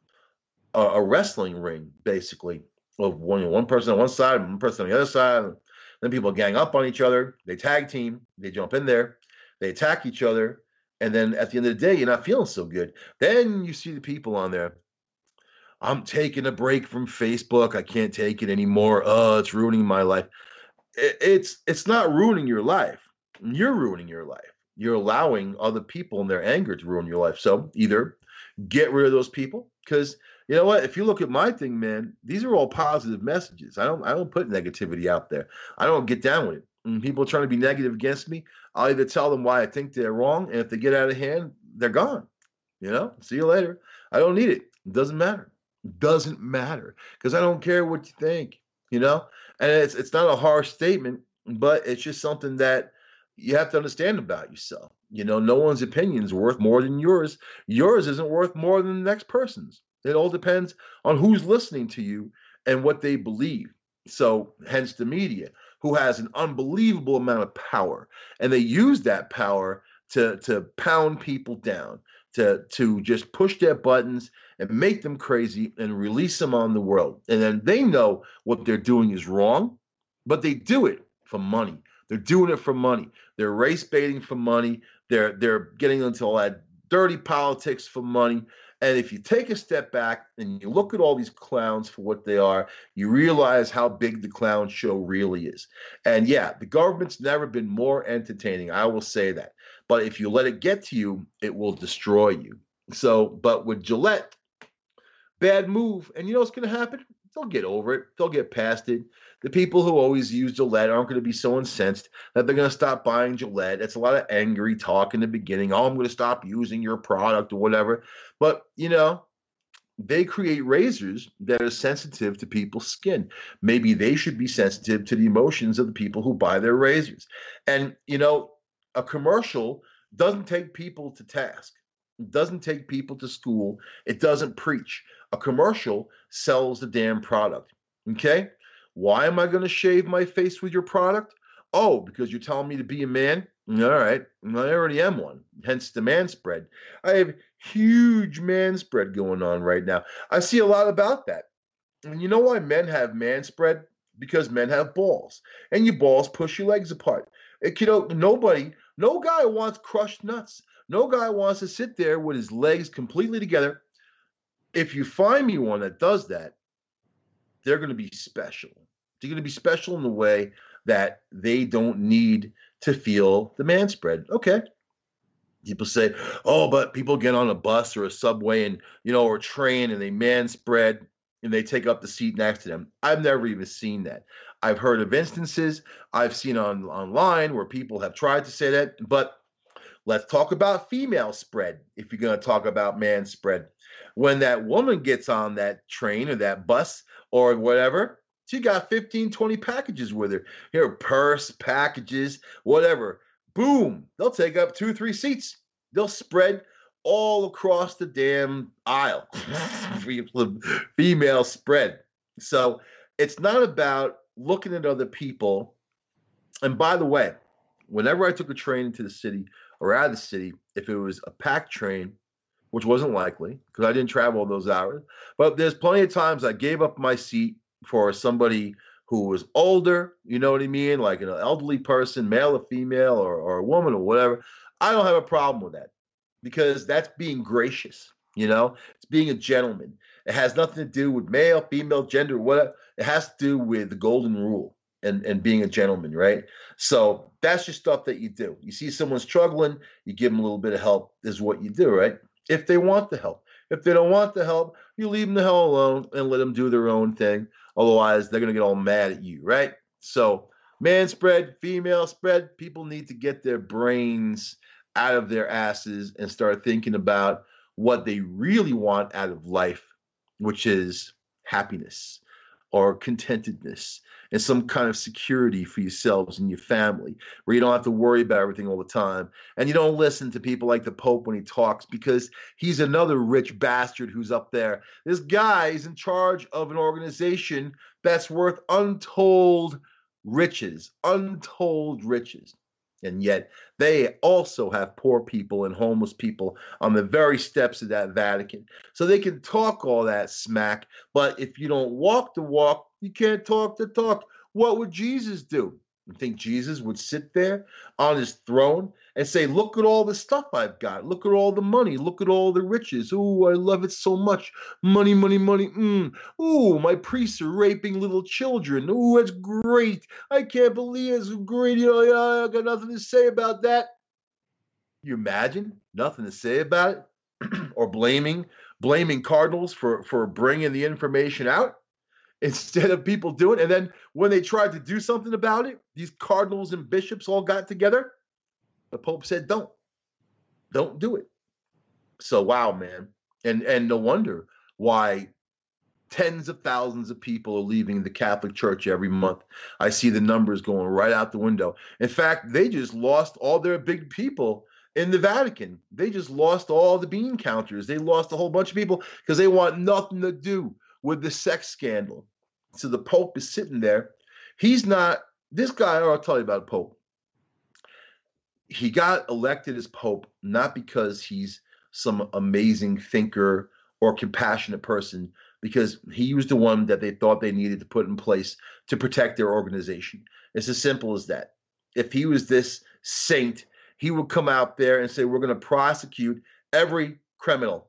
a, a wrestling ring, basically, of one, one person on one side, one person on the other side. Then people gang up on each other. They tag team. They jump in there. They attack each other. And then at the end of the day, you're not feeling so good. Then you see the people on there. I'm taking a break from Facebook. I can't take it anymore. Oh, it's ruining my life. It's it's not ruining your life. You're ruining your life. You're allowing other people in their anger to ruin your life. So either get rid of those people, because you know what? If you look at my thing, man, these are all positive messages. I don't I don't put negativity out there. I don't get down with it. When people are trying to be negative against me, I'll either tell them why I think they're wrong, and if they get out of hand, they're gone. You know, see you later. I don't need it. It doesn't matter. It doesn't matter, because I don't care what you think, you know? And it's it's not a harsh statement, but it's just something that you have to understand about yourself. You know, no one's opinion is worth more than yours. Yours isn't worth more than the next person's. It all depends on who's listening to you and what they believe. So hence the media, who has an unbelievable amount of power, and they use that power to to pound people down, to to just push their buttons and make them crazy and release them on the world. And then they know what they're doing is wrong, but they do it for money. They're doing it for money. They're race baiting for money. They're they're getting into all that dirty politics for money. And if you take a step back and you look at all these clowns for what they are, you realize how big the clown show really is. And yeah, the government's never been more entertaining. I will say that. But if you let it get to you, it will destroy you. So, but with Gillette, bad move. And you know what's going to happen? They'll get over it. They'll get past it. The people who always use Gillette aren't going to be so incensed that they're going to stop buying Gillette. It's a lot of angry talk in the beginning. Oh, I'm going to stop using your product or whatever. But, you know, they create razors that are sensitive to people's skin. Maybe they should be sensitive to the emotions of the people who buy their razors. And, you know, a commercial doesn't take people to task. It doesn't take people to school. It doesn't preach. A commercial sells the damn product. Okay? Why am I going to shave my face with your product? Oh, because you're telling me to be a man? All right. I already am one. Hence the man spread. I have huge man spread going on right now. I see a lot about that. And you know why men have man spread? Because men have balls. And your balls push your legs apart. It, you know, nobody, no guy wants crushed nuts. No guy wants to sit there with his legs completely together. If you find me one that does that, they're going to be special. They're going to be special in the way that they don't need to feel the man spread. Okay. People say, oh, but people get on a bus or a subway and, you know, or a train and they man spread and they take up the seat next to them. I've never even seen that. I've heard of instances I've seen on online where people have tried to say that, but let's talk about female spread if you're going to talk about man spread. When that woman gets on that train or that bus or whatever, she got fifteen, twenty packages with her. Her purse, packages, whatever. Boom. They'll take up two, three seats. They'll spread all across the damn aisle. Female spread. So it's not about looking at other people. And by the way, whenever I took a train into the city or out of the city, if it was a packed train, which wasn't likely because I didn't travel those hours, but there's plenty of times I gave up my seat for somebody who was older, you know what I mean? Like an elderly person, male or female or, or a woman or whatever. I don't have a problem with that because that's being gracious, you know? It's being a gentleman. It has nothing to do with male, female, gender, whatever. It has to do with the golden rule and, and being a gentleman, right? So that's just stuff that you do. You see someone struggling, you give them a little bit of help is what you do, right? If they want the help. If they don't want the help, you leave them the hell alone and let them do their own thing. Otherwise, they're going to get all mad at you, right? So man spread, female spread, people need to get their brains out of their asses and start thinking about what they really want out of life, which is happiness or contentedness and some kind of security for yourselves and your family where you don't have to worry about everything all the time. And you don't listen to people like the Pope when he talks because he's another rich bastard who's up there. This guy is in charge of an organization that's worth untold riches, untold riches. And yet they also have poor people and homeless people on the very steps of that Vatican. So they can talk all that smack, but if you don't walk the walk, you can't talk the talk. What would Jesus do? You think Jesus would sit there on his throne and say, look at all the stuff I've got. Look at all the money. Look at all the riches. Ooh, I love it so much. Money, money, money. Mm. Ooh, my priests are raping little children. Ooh, that's great. I can't believe it's great. You know, yeah, I got nothing to say about that. You imagine? Nothing to say about it? Or blaming, blaming cardinals for, for bringing the information out? Instead of people doing it. And then when they tried to do something about it, these cardinals and bishops all got together. The Pope said, don't, don't do it. So, wow, man. And, and no wonder why tens of thousands of people are leaving the Catholic Church every month. I see the numbers going right out the window. In fact, they just lost all their big people in the Vatican. They just lost all the bean counters. They lost a whole bunch of people because they want nothing to do with the sex scandal. So the Pope is sitting there. He's not, this guy, I'll tell you about Pope. He got elected as Pope not because he's some amazing thinker or compassionate person, because he was the one that they thought they needed to put in place to protect their organization. It's as simple as that. If he was this saint, he would come out there and say, we're going to prosecute every criminal.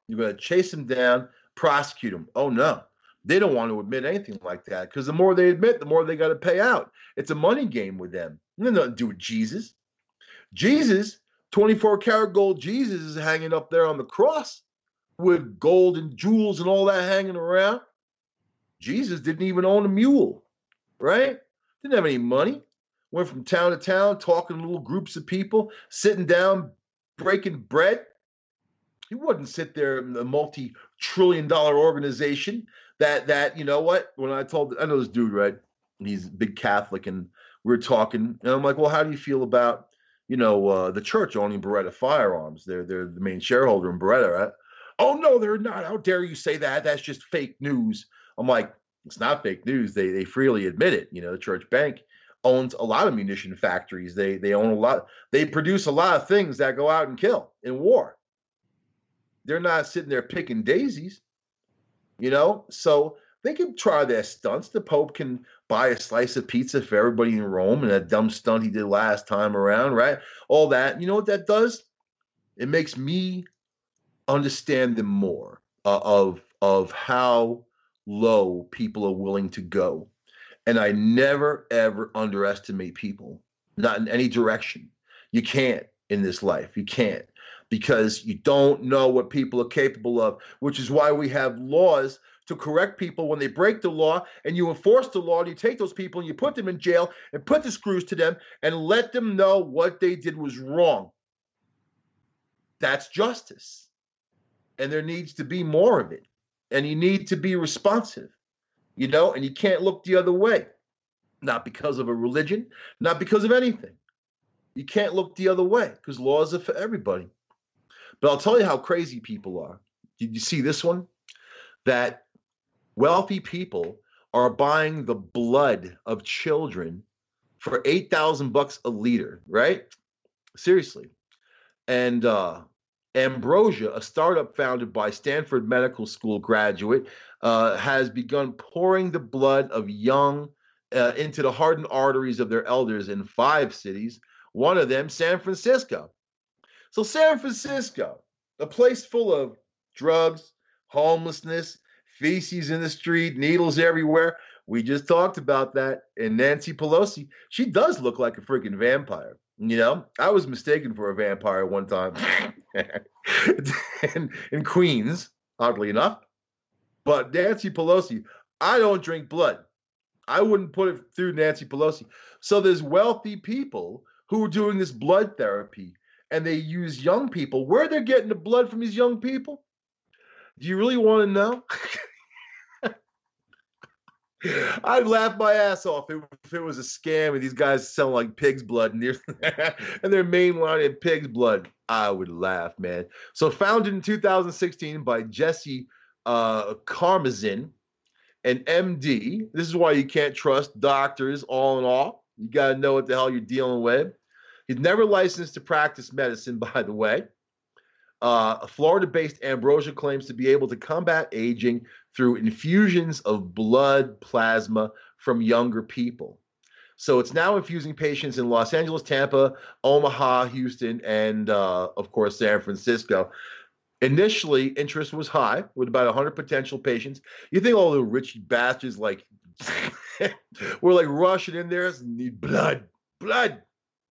You're going to chase them down, prosecute them. Oh, no. They don't want to admit anything like that because the more they admit, the more they got to pay out. It's a money game with them. It has nothing to do with Jesus. Jesus, twenty-four karat gold Jesus is hanging up there on the cross with gold and jewels and all that hanging around. Jesus didn't even own a mule, right? Didn't have any money. Went from town to town, talking to little groups of people, sitting down, breaking bread. He wouldn't sit there in a multi-trillion dollar organization that, that you know what, when I told, I know this dude, right? He's a big Catholic, and we were talking, and I'm like, well, how do you feel about, you know, uh, the church owning Beretta Firearms? They're, they're the main shareholder in Beretta, right? Oh, no, they're not. How dare you say that? That's just fake news. I'm like, it's not fake news. They they freely admit it. You know, the church bank owns a lot of munition factories. They they own a lot. They produce a lot of things that go out and kill in war. They're not sitting there picking daisies, you know? So they can try their stunts. The Pope can buy a slice of pizza for everybody in Rome, and that dumb stunt he did last time around, right? All that. You know what that does? It makes me understand them more uh, of, of how low people are willing to go. And I never, ever underestimate people, not in any direction. You can't in this life. You can't, because you don't know what people are capable of, which is why we have laws to correct people when they break the law, and you enforce the law, and you take those people and you put them in jail and put the screws to them and let them know what they did was wrong. That's justice. And there needs to be more of it. And you need to be responsive, you know, and you can't look the other way. Not because of a religion, not because of anything. You can't look the other way because laws are for everybody. But I'll tell you how crazy people are. Did you see this one? That wealthy people are buying the blood of children for eight thousand bucks a liter, right? Seriously. And uh, Ambrosia, a startup founded by Stanford Medical School graduate, uh, has begun pouring the blood of young uh, into the hardened arteries of their elders in five cities, one of them San Francisco. So San Francisco, a place full of drugs, homelessness, feces in the street, needles everywhere. We just talked about that. And Nancy Pelosi, she does look like a freaking vampire. You know, I was mistaken for a vampire one time in, in Queens, oddly enough. But Nancy Pelosi, I don't drink blood. I wouldn't put it through Nancy Pelosi. So there's wealthy people who are doing this blood therapy, and they use young people. Where they're getting the blood from these young people? Do you really want to know? I'd laugh my ass off if, if it was a scam and these guys selling like pig's blood and they're, and they're mainlining pig's blood. I would laugh, man. So founded in two thousand sixteen by Jesse uh, Karmazin, an M D. This is why you can't trust doctors all in all. You got to know what the hell you're dealing with. He's never licensed to practice medicine, by the way. Uh, a Florida-based Ambrosia claims to be able to combat aging through infusions of blood plasma from younger people. So it's now infusing patients in Los Angeles, Tampa, Omaha, Houston, and, uh, of course, San Francisco. Initially, interest was high with about one hundred potential patients. You think all the rich bastards like were like rushing in there and need blood, blood.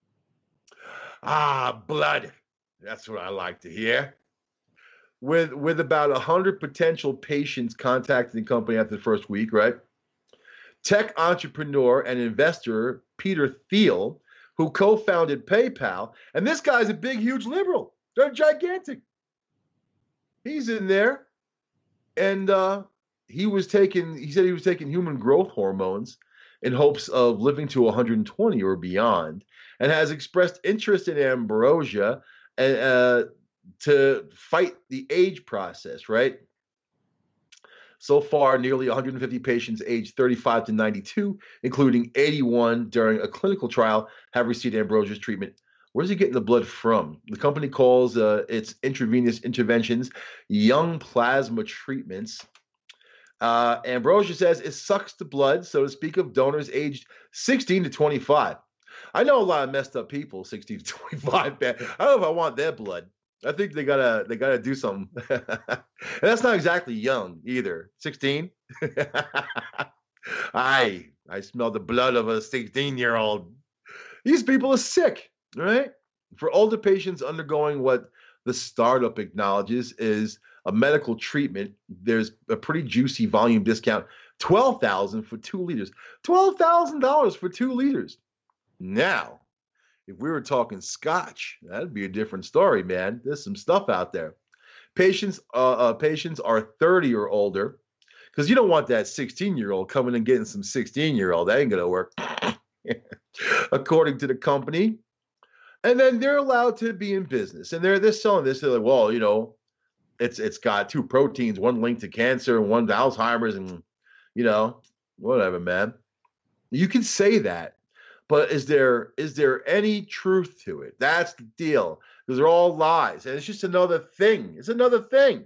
Ah, blood. That's what I like to hear. With with about one hundred potential patients contacting the company after the first week, right? Tech entrepreneur and investor Peter Thiel, who co-founded PayPal, and this guy's a big, huge liberal. They're gigantic. He's in there, and uh, he was taking, he said he was taking human growth hormones in hopes of living to one hundred twenty or beyond, and has expressed interest in ambrosia and uh, to fight the age process, right? So far, nearly one hundred fifty patients aged thirty-five to ninety-two, including eighty-one during a clinical trial, have received Ambrosia's treatment. Where's he getting the blood from? The company calls uh, its intravenous interventions young plasma treatments. Uh, Ambrosia says it sucks the blood, so to speak, of donors aged sixteen to twenty-five. I know a lot of messed up people, sixteen to twenty-five. Man. I don't know if I want their blood. I think they gotta they gotta do something. And that's not exactly young either. sixteen. I I smell the blood of a sixteen-year-old. These people are sick, right? For older patients undergoing what the startup acknowledges is a medical treatment, there's a pretty juicy volume discount. twelve thousand dollars for two liters. twelve thousand dollars for two liters. Now, if we were talking scotch, that'd be a different story, man. There's some stuff out there. Patients, uh, uh, patients are thirty or older, because you don't want that sixteen-year-old coming and getting some sixteen-year-old. That ain't going to work, according to the company. And then they're allowed to be in business. And they're, they're selling this. They're like, well, you know, it's it's got two proteins, one linked to cancer and one to Alzheimer's, and, you know, whatever, man. You can say that. But is there is there any truth to it? That's the deal. Because they're all lies. And it's just another thing. It's another thing.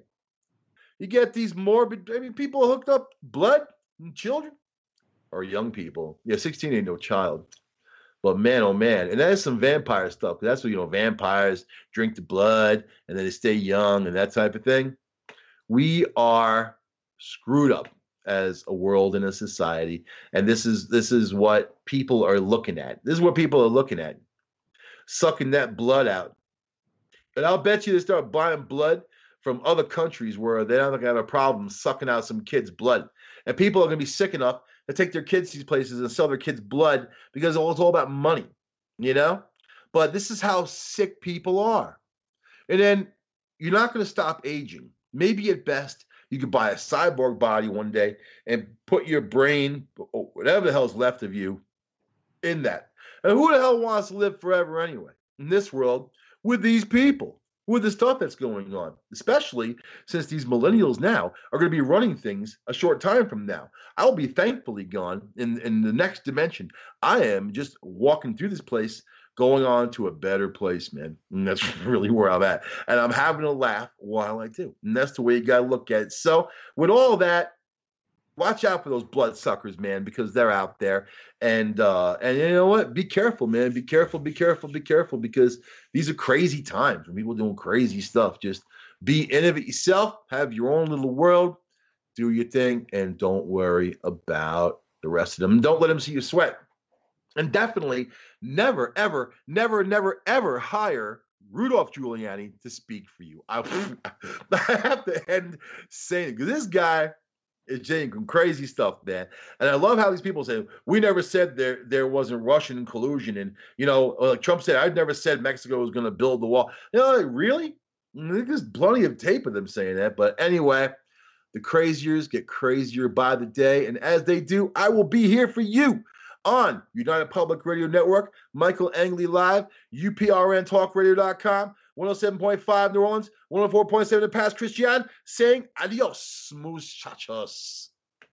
You get these morbid, I mean, people hooked up blood and children or young people. Yeah, sixteen ain't no child. But man, oh man. And that is some vampire stuff. That's what, you know, vampires drink the blood and then they stay young and that type of thing. We are screwed up as a world and a society, and this is this is what people are looking at. This is what people are looking at, sucking that blood out. And I'll bet you they start buying blood from other countries where they're not going to have a problem sucking out some kid's blood, and people are going to be sick enough to take their kids to these places and sell their kids' blood because it's all about money, you know. But this is how sick people are, and then you're not going to stop aging. Maybe at best, you could buy a cyborg body one day and put your brain, or whatever the hell's left of you, in that. And who the hell wants to live forever anyway in this world with these people, with the stuff that's going on, especially since these millennials now are going to be running things a short time from now. I'll be thankfully gone in, in the next dimension. I am just walking through this place, going on to a better place, man. And that's really where I'm at. And I'm having a laugh while I do. And that's the way you got to look at it. So with all that, watch out for those bloodsuckers, man, because they're out there. And, uh, and you know what? Be careful, man. Be careful, be careful, be careful, because these are crazy times when people doing crazy stuff. Just be innovative yourself. Have your own little world. Do your thing. And don't worry about the rest of them. Don't let them see you sweat. And definitely never, ever, never, never, ever hire Rudolph Giuliani to speak for you. I, I have to end saying it, because this guy is saying some crazy stuff, man. And I love how these people say, we never said there there wasn't Russian collusion. And, you know, like Trump said, I've never said Mexico was going to build the wall. You know, like, really? There's plenty of tape of them saying that. But anyway, the craziers get crazier by the day. And as they do, I will be here for you on United Public Radio Network, Michael Angley Live, U P R N Talk Radio dot com, one oh seven point five New Orleans, one oh four point seven in Pass Christian, saying adios, muchachos.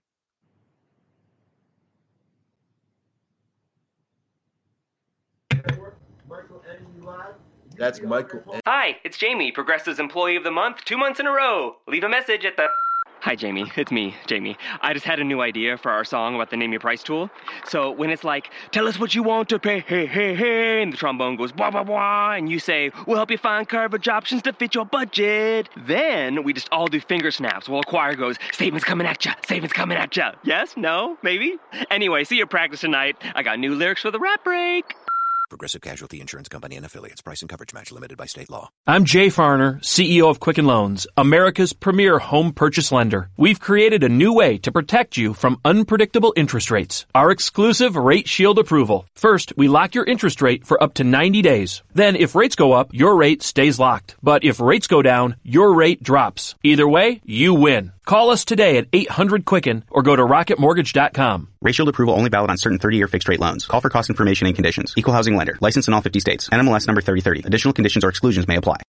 Michael Angley Live. That's Michael. Hi, it's Jamie, Progressive's Employee of the Month, two months in a row. Leave a message at the... Hi, Jamie. It's me, Jamie. I just had a new idea for our song about the Name Your Price tool. So when it's like, tell us what you want to pay, hey, hey, hey, and the trombone goes, blah, blah, blah, and you say, we'll help you find coverage options to fit your budget. Then we just all do finger snaps while a choir goes, statements coming at ya, statements coming at ya. Yes? No? Maybe? Anyway, see your practice tonight. I got new lyrics for the rap break. Progressive Casualty Insurance Company and Affiliates. Price and coverage match limited by state law. I'm Jay Farner, C E O of Quicken Loans, America's premier home purchase lender. We've created a new way to protect you from unpredictable interest rates. Our exclusive Rate Shield approval. First, we lock your interest rate for up to ninety days. Then, if rates go up, your rate stays locked. But if rates go down, your rate drops. Either way, you win. Call us today at eight hundred Quicken or go to rocket mortgage dot com. Rate Shield approval only valid on certain thirty-year fixed-rate loans. Call for cost information and conditions. Equal housing lender. Licensed in all fifty states. N M L S number thirty thirty. Additional conditions or exclusions may apply.